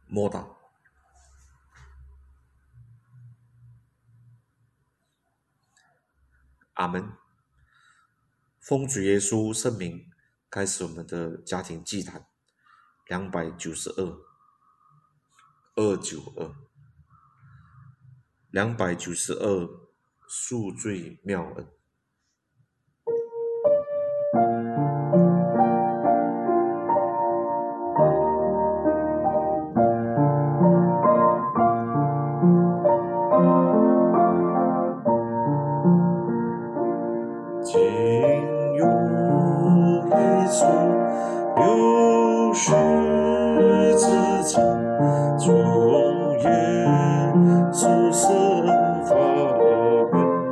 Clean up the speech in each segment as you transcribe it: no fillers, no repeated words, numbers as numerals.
摸到。阿门。奉主耶稣圣名，开始我们的家庭祭坛292赎罪妙恩。今有一处有十字架，从耶稣生发源，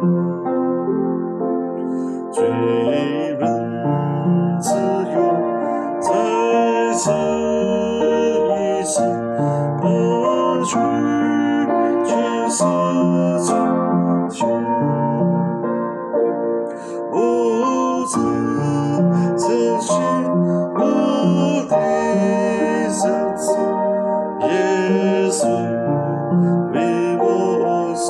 罪人自由在此一生，而去全是罪疚。我曾相信我的相思，耶稣为我受，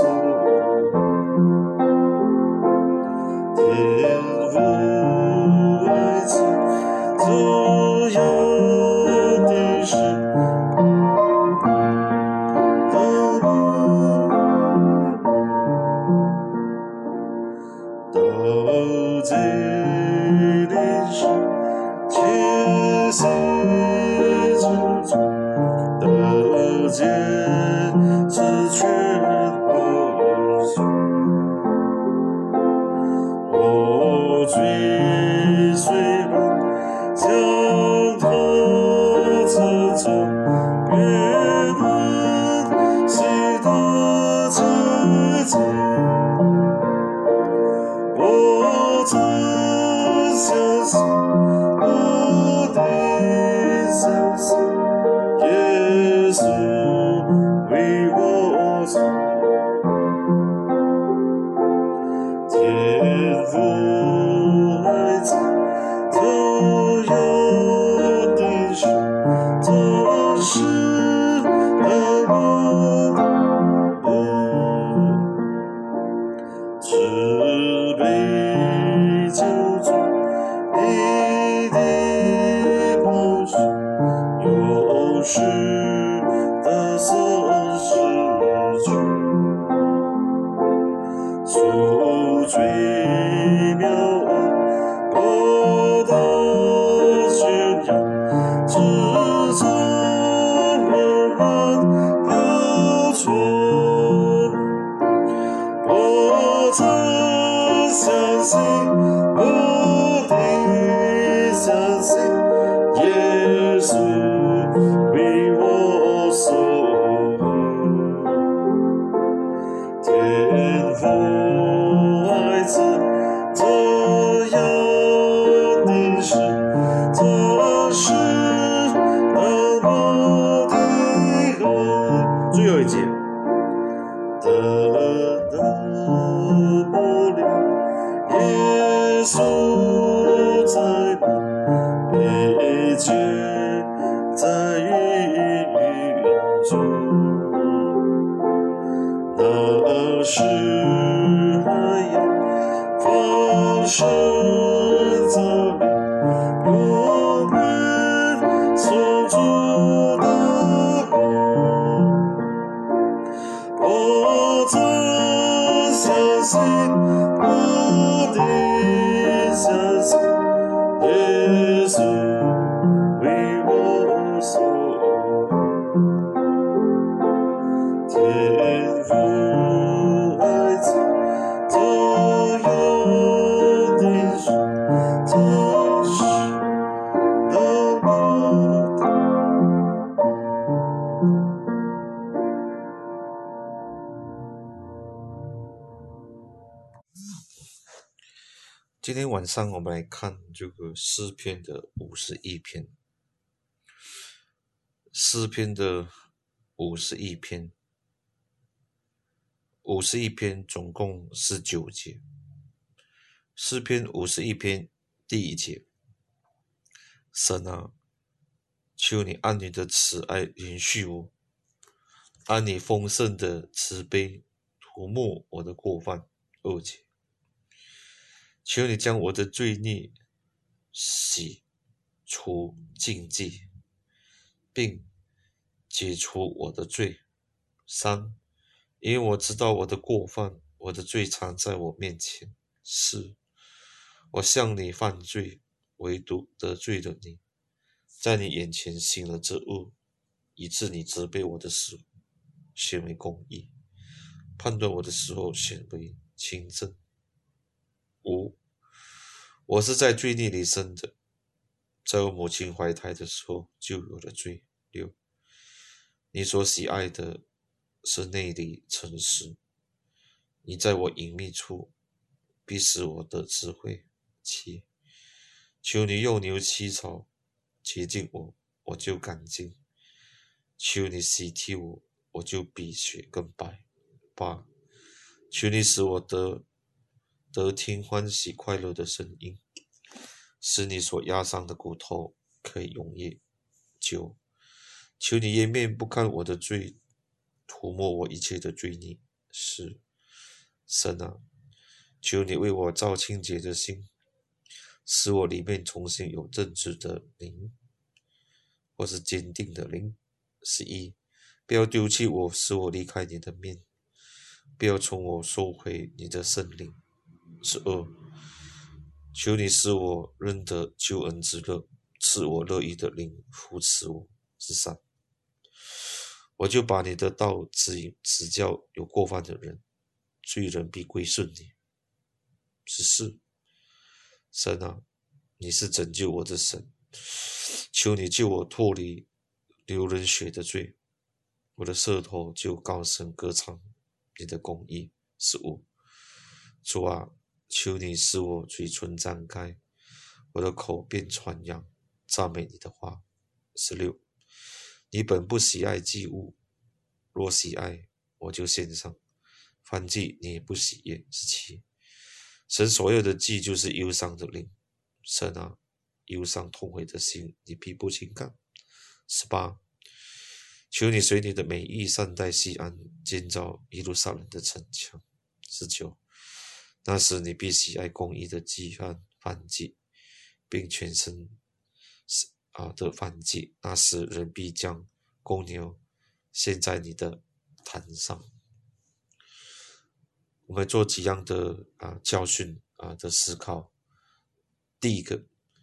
天父爱子这样的事，当到这里时，切心之中得见是全我属，我追随吧，向他成就，愿能喜得自己。我曾相信我的相思，耶稣为我受，天父爱子这样的事，这是难忘的慈悲救主，你的宝血有时的圣使去，赎罪妙恩，我的宣扬，只从慢慢流传。我曾相信我的相信，耶稣为我受，天父爱子这样的事，这是难忘的恩。最后一节。得不了，耶稣在旁，一切在云中。那时还要发生在永远所住的光。我曾相信我的相信，耶稣为我受，天父爱子这样的事，这是难忘的。今天晚上我们来看这个诗篇的51篇，诗篇的51篇，51篇总共19节。诗篇51篇第1节，神啊，求你按你的慈爱连续我， 按你丰盛的慈悲涂抹我的过犯。2节，求你将我的罪孽洗除净尽，并解除我的罪。3，因为我知道我的过犯，我的罪常在我面前。4，我向你犯罪，唯独得罪了你，在你眼前行了这恶，以致你责备我的时候显为公义，判断我的时候显为清正。5，我是在罪孽里生的，在我母亲怀胎的时候就有了罪。6，你所喜爱的是内里诚实，你在我隐秘处必使我得智慧。7，求你用牛七草洁净我，我就干净；求你洗剔我，我就比雪更白。8，求你使我得听欢喜快乐的声音，使你所压伤的骨头可以永夜。9，求你掩面不看我的罪，涂抹我一切的罪孽。10，神啊，求你为我造清洁的心，使我里面重新有正直的灵，或是坚定的灵。11，不要丢弃我，使我离开你的面，不要从我收回你的圣灵。12，求你使我认得救恩之乐，赐我乐意的灵扶持我。13，我就把你的道指引指教有过犯的人，罪人必归顺你。14，神啊，你是拯救我的神，求你救我脱离流人血的罪，我的舌头就高声歌唱你的公义。15，主啊，求你使我嘴唇张开，我的口便传扬赞美你的话。16，你本不喜爱祭物，若喜爱，我就献上；燔祭你也不喜悦。17，神所有的祭就是忧伤的灵，神啊，忧伤痛悔的心你必不轻看。18，求你随你的美意善待西安，建造耶路撒冷的城墙。19，那时你必喜爱公义的祭和燔祭，并全身的燔祭，那时人必将公牛献在你的坛上。我们做几样的教训的思考。第一个，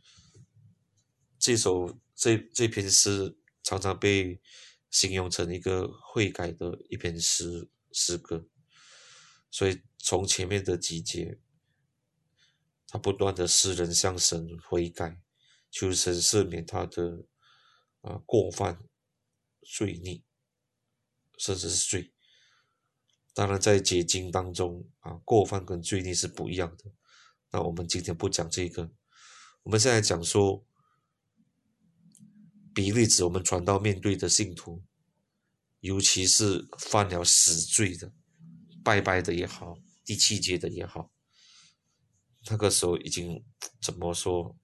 这篇诗常常被形容成一个悔改的一篇诗歌，所以从前面的几节，他不断的诗人向神悔改，求神赦免他的过犯、罪孽，甚至是罪。当然在解经当中过犯跟罪孽是不一样的，那我们今天不讲这个，我们现在讲说，比例指我们传道面对的信徒，尤其是犯了死罪的，拜拜的也好，第7节的也好，那个时候已经怎么说？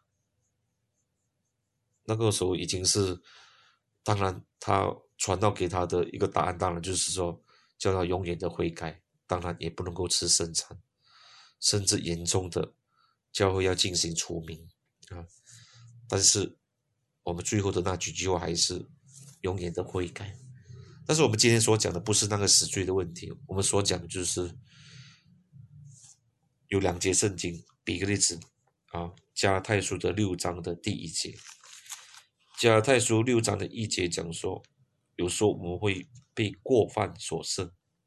那个时候已经是，当然他传道给他的一个答案，当然就是说叫他永远的悔改，当然也不能够吃圣餐，甚至严重的教会要进行除名但是我们最后的那几句话还是永远的悔改。但是我们今天所讲的不是那个死罪的问题，我们所讲的就是有2节圣经，比个例子加拉太书的6章的第1节。加拉太书6章的1节讲说，有时候我们会被过犯所胜，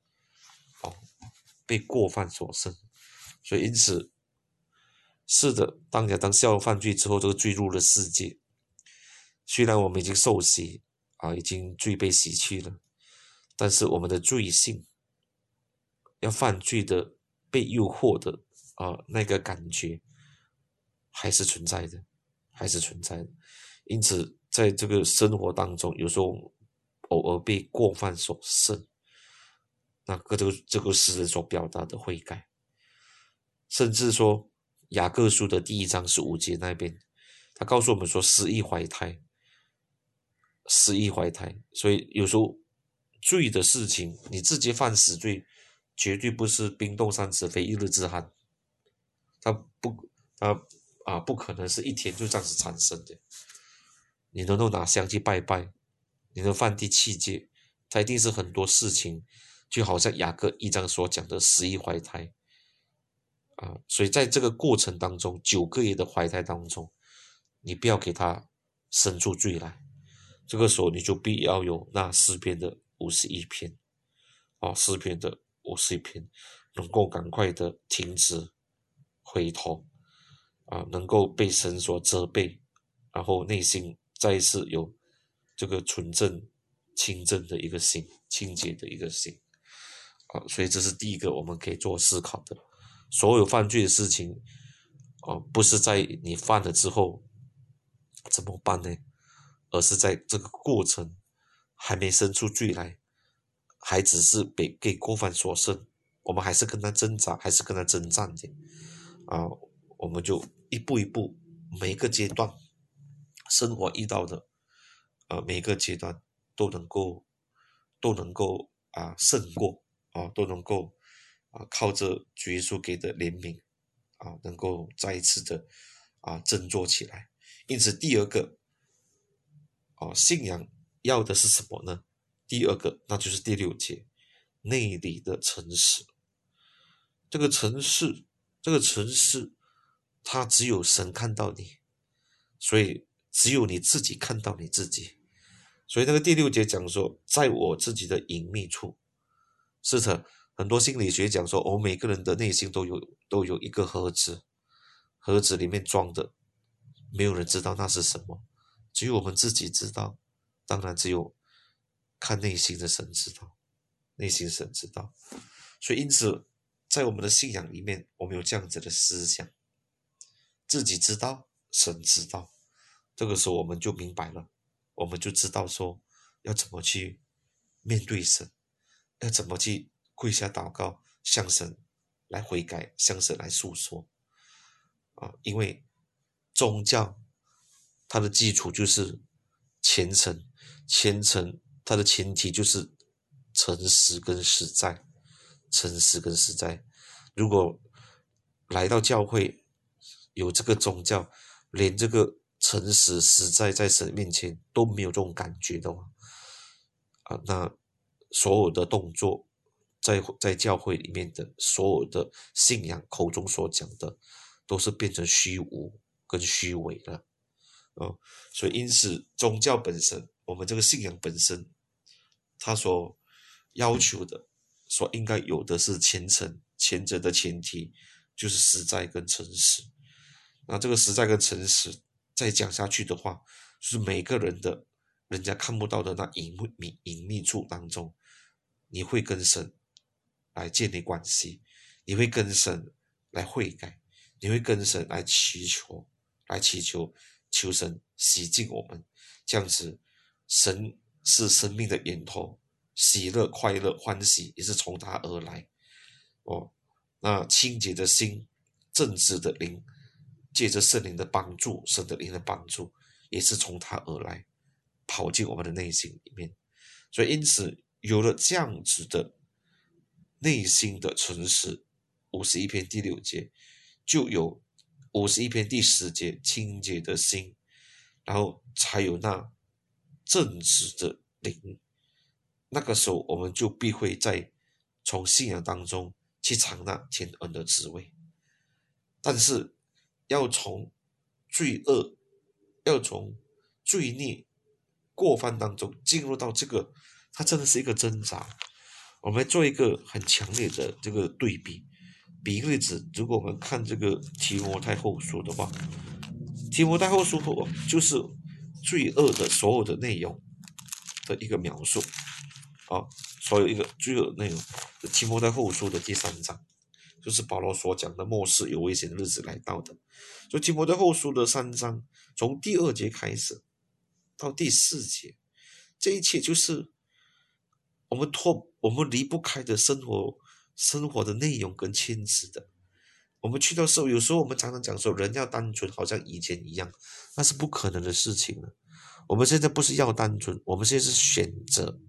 被过犯所胜，所以因此是的，当下了犯罪之后，这个罪入了世界，虽然我们已经受洗已经罪被洗去了，但是我们的罪性要犯罪的被诱惑的那个感觉还是存在的，因此在这个生活当中，有时候偶尔被过犯所胜，那个这个诗人所表达的悔改，甚至说雅各书的第1章15节那边，他告诉我们说失忆怀胎，所以有时候罪的事情，你自己犯死罪，绝对不是冰冻三尺非一日之寒，它不，不可能是一天就这样子产生的。你能够拿香去拜拜，你能犯第七戒，它一定是很多事情，就好像雅各一章所讲的11怀胎所以在这个过程当中，9个月的怀胎当中，你不要给他生出罪来，这个时候你就必要有那诗篇的51篇诗篇的51篇，能够赶快的停止回头能够被神所责备，然后内心再一次有这个纯正清正的一个心，清洁的一个心所以这是第一个我们可以做思考的。所有犯罪的事情不是在你犯了之后怎么办呢？而是在这个过程还没生出罪来，还只是被过犯所胜，我们还是跟他挣扎，还是跟他征战的我们就一步一步，每一个阶段生活遇到的每一个阶段都能够胜过都能够靠着主耶稣给的怜悯能够再一次的振作起来。因此第二个信仰要的是什么呢？第二个那就是第6节，内里的诚实。这个诚实它只有神看到你，所以只有你自己看到你自己。所以那个第6节讲说，在我自己的隐秘处。是的，很多心理学讲说每个人的内心都有一个盒子，盒子里面装的没有人知道那是什么，只有我们自己知道，当然只有看内心的神知道，内心神知道。所以因此在我们的信仰里面，我们有这样子的思想，自己知道，神知道，这个时候我们就明白了，我们就知道说要怎么去面对神，要怎么去跪下祷告，向神来悔改，向神来诉说因为宗教它的基础就是虔诚，虔诚它的前提就是诚实跟实在，诚实跟实在。如果来到教会有这个宗教，连这个诚实实在在神面前都没有这种感觉的话那所有的动作在教会里面的所有的信仰口中所讲的都是变成虚无跟虚伪了所以因此宗教本身，我们这个信仰本身，它所要求的所应该有的是虔诚，前者的前提就是实在跟诚实。那这个实在跟诚实再讲下去的话，就是每个人的人家看不到的那隐秘处当中，你会跟神来建立关系，你会跟神来悔改，你会跟神来祈求求神洗净我们，这样子神是生命的源头，喜乐快乐欢喜也是从他而来那清洁的心，正直的灵，借着圣灵的帮助，神的灵的帮助也是从他而来，跑进我们的内心里面。所以因此有了这样子的内心的诚实，51篇第6节就有51篇第10节清洁的心，然后才有那正直的灵。那个时候我们就必会从信仰当中去尝那天恩的滋味。但是要从罪恶，要从罪孽过犯当中进入到这个，它真的是一个挣扎。我们做一个很强烈的这个对比，比一个例子，如果我们看这个提摩太后书的话，提摩太后书就是罪恶的所有的内容的一个描述所有一个罪恶内容。提摩太后书的第3章就是保罗所讲的末世有危险的日子来到的。所以提摩太后书的3章从第2节开始到第4节，这一切就是我们离不开的生活的内容跟牵制的。我们去到时候，有时候我们常常讲说人要单纯，好像以前一样，那是不可能的事情了。我们现在不是要单纯，我们现在是选择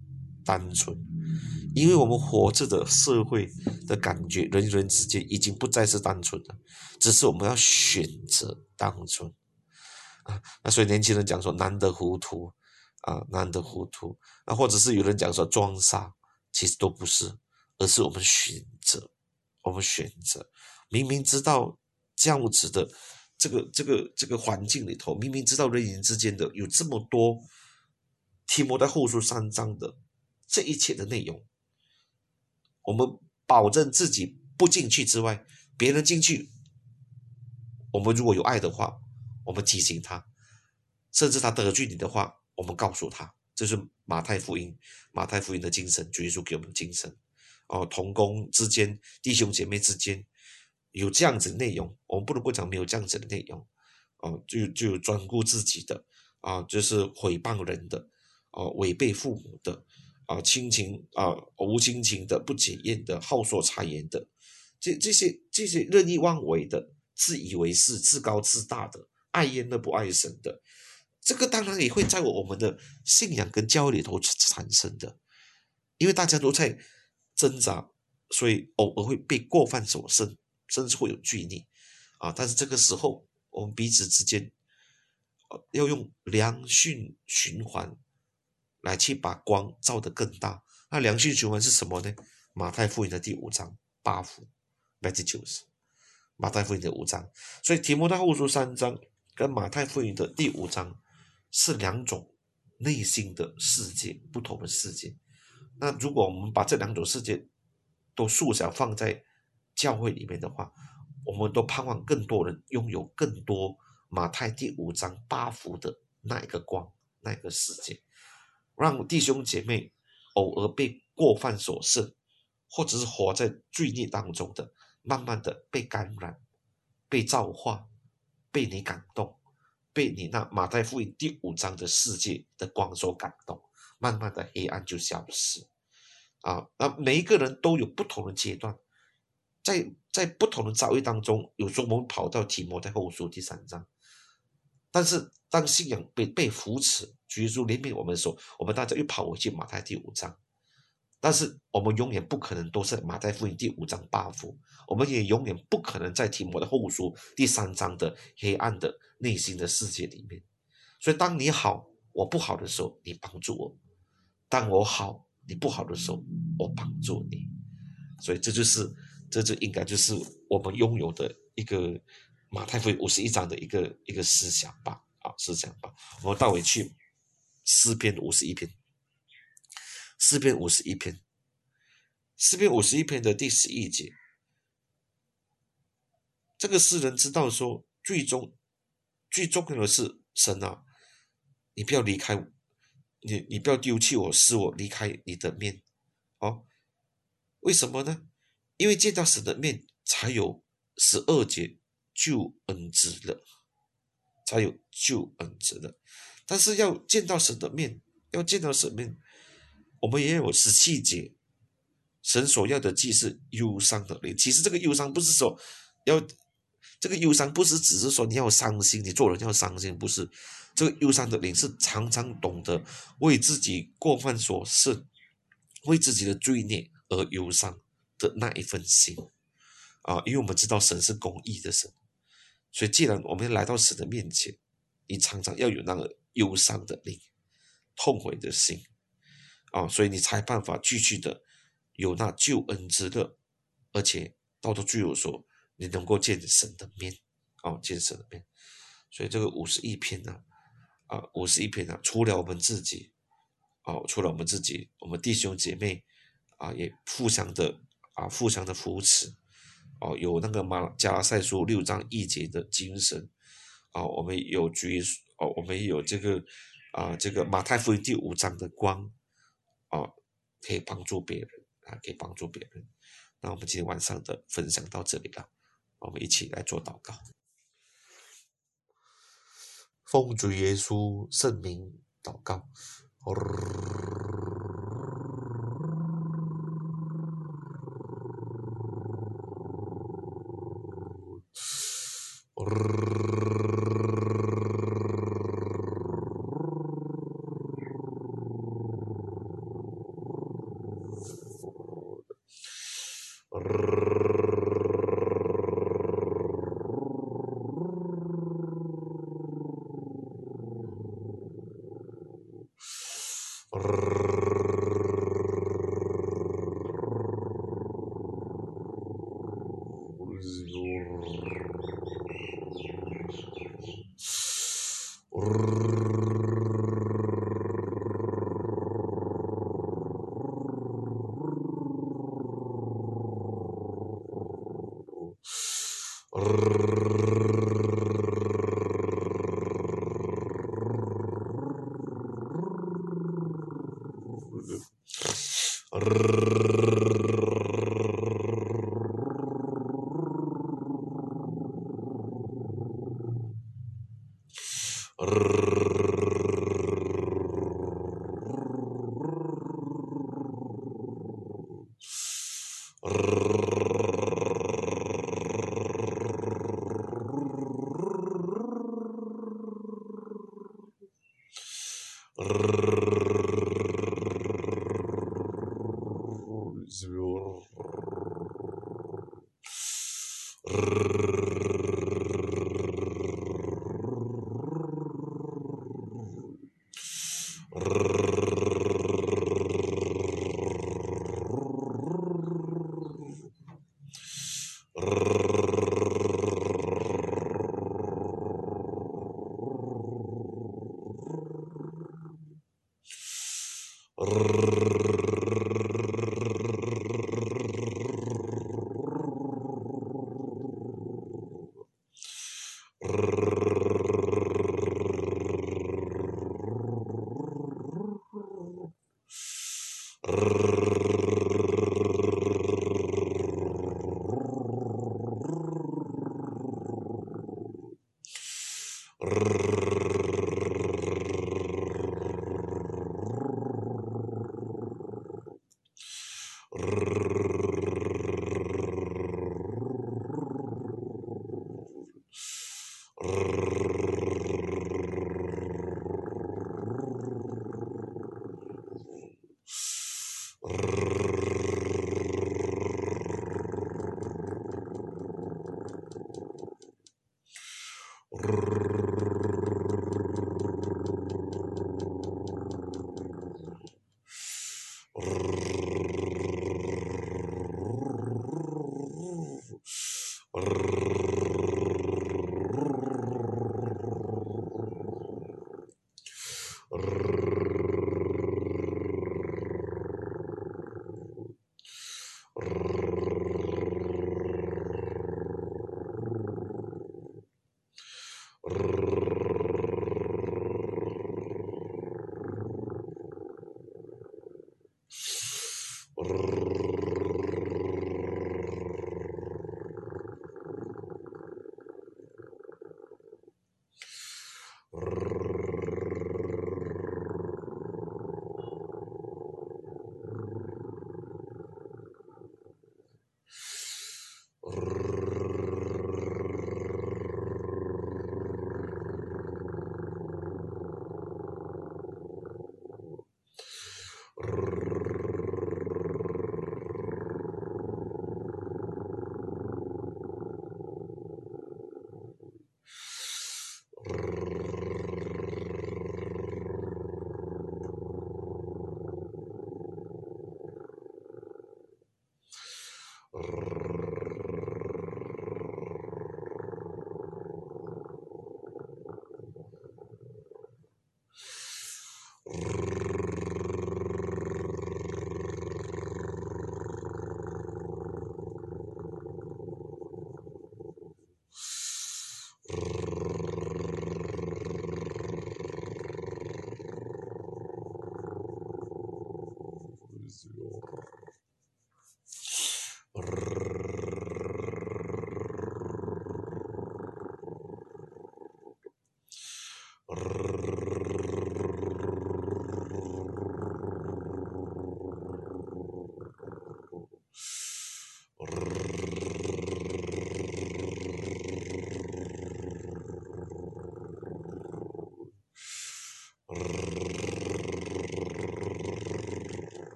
单纯，因为我们活着的社会的感觉，人与人之间已经不再是单纯了，只是我们要选择单纯啊。那所以年轻人讲说难得糊涂啊，难得糊涂啊，或者是有人讲说装傻，其实都不是，而是我们选择，我们选择，明明知道这样子的这个环境里头，明明知道人与人之间的有这么多提摩太后书3章的这一切的内容，我们保证自己不进去之外，别人进去，我们如果有爱的话，我们提醒他，甚至他得罪你的话，我们告诉他，这是马太福音的精神，主耶稣给我们的精神。同工之间，弟兄姐妹之间有这样子的内容，我们不能够讲没有这样子的内容。就有专顾自己的就是毁谤人的违背父母的亲情无亲情的，不检验的，好说谗言的，这些任意妄为的，自以为是、自高自大的，爱焉的不爱神的，这个当然也会在我们的信仰跟教育里头产生的，因为大家都在挣扎，所以偶尔会被过犯所胜，甚至会有罪孽但是这个时候，我们彼此之间要用良性循环来去把光照得更大。那良性循环是什么呢？马太福音的第5章8福 Matthew 9，马太福音的5章。所以提摩太后书3章跟马太福音的第5章是两种内心的世界，不同的世界。那如果我们把这两种世界都缩小放在教会里面的话，我们都盼望更多人拥有更多马太第5章8福的那一个光，那一个世界，让弟兄姐妹偶尔被过犯所胜，或者是活在罪孽当中的，慢慢的被感染，被造化，被你感动，被你那马太福音第5章的世界的光所感动，慢慢的黑暗就消失那每一个人都有不同的阶段，在不同的遭遇当中，有时候我们跑到提摩太后书第3章，但是当信仰被扶持，主耶稣怜悯我们的时候，我们大家又跑回去马太第5章。但是我们永远不可能都是马太福音第5章8福，我们也永远不可能在提摩太后书第3章的黑暗的内心的世界里面。所以当你好我不好的时候，你帮助我；当我好你不好的时候，我帮助你。所以这就应该就是我们拥有的一个马太福音51章的一个思想吧思想吧。我们倒回去诗篇51篇，诗篇51篇，诗篇51篇的第11节，这个诗人知道说，最重要的是神你不要离开我，你不要丢弃我，使我离开你的面为什么呢？因为见到神的面才有12节救恩之乐，才有救恩之乐。但是要见到神的面，我们也有17节，神所要的既是忧伤的灵。其实这个忧伤不是说这个忧伤不是只是说你要伤心，你做人要伤心，不是。这个忧伤的灵是常常懂得为自己过犯所胜，为自己的罪孽而忧伤的那一份心因为我们知道神是公义的神，所以既然我们来到神的面前，你常常要有那个忧伤的灵，痛悔的心所以你才办法继续的有那救恩之乐，而且到最后说你能够见神的面见神的面。所以这个51篇51篇除了我们自己我们弟兄姐妹也互相的扶持有那个加拉太书6章1节的精神我们有我们有这个马太福音第5章的光可以帮助别人可以帮助别人。那我们今天晚上的分享到这里了，我们一起来做祷告。奉主耶稣圣名祷告。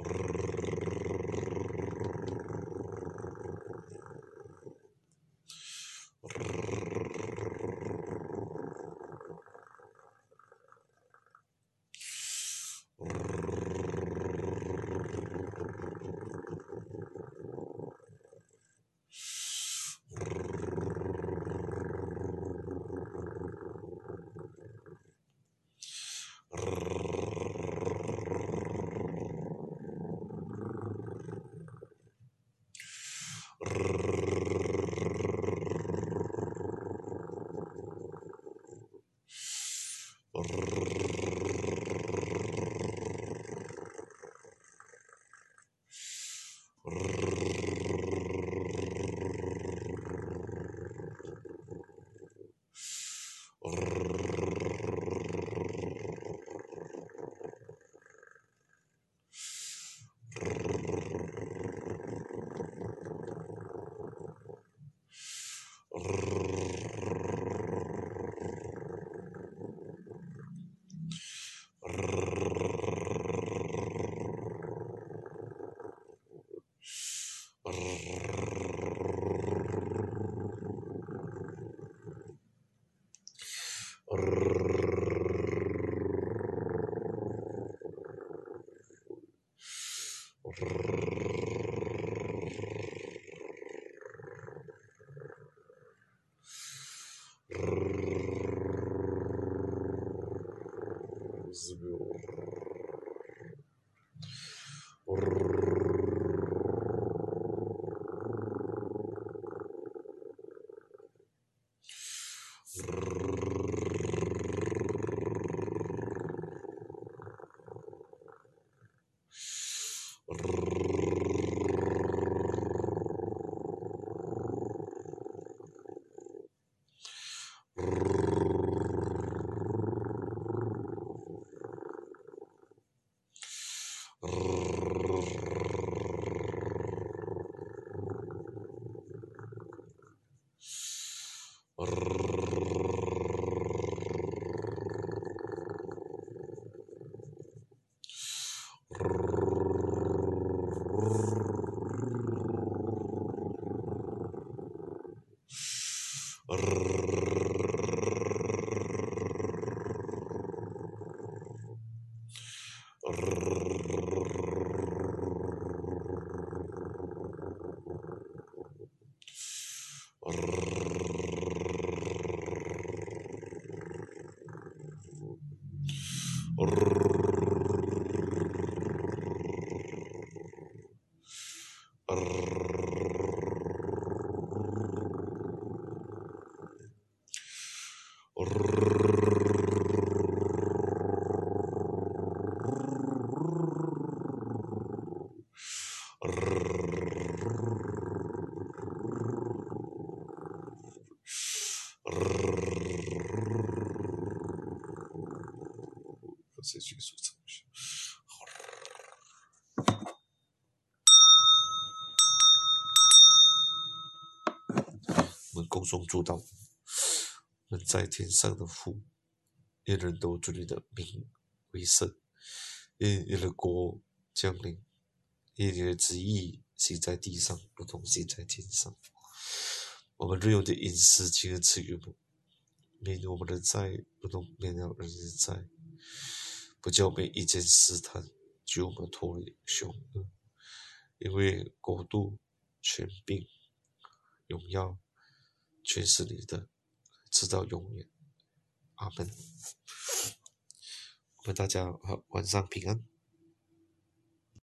谁去说程序？我们共同祝祷，我们在天上的父，愿人都尊你的名为圣，愿你的国降临，愿你的旨意行在地上，如同行在天上。我们日用的饮食，今日赐予我们，免我们的债，如同免了人的债，不叫我们一见试探，救我们脱离凶恶。因为国度、权柄、荣耀，全是你的，直到永远。阿门。我们大家晚上平安。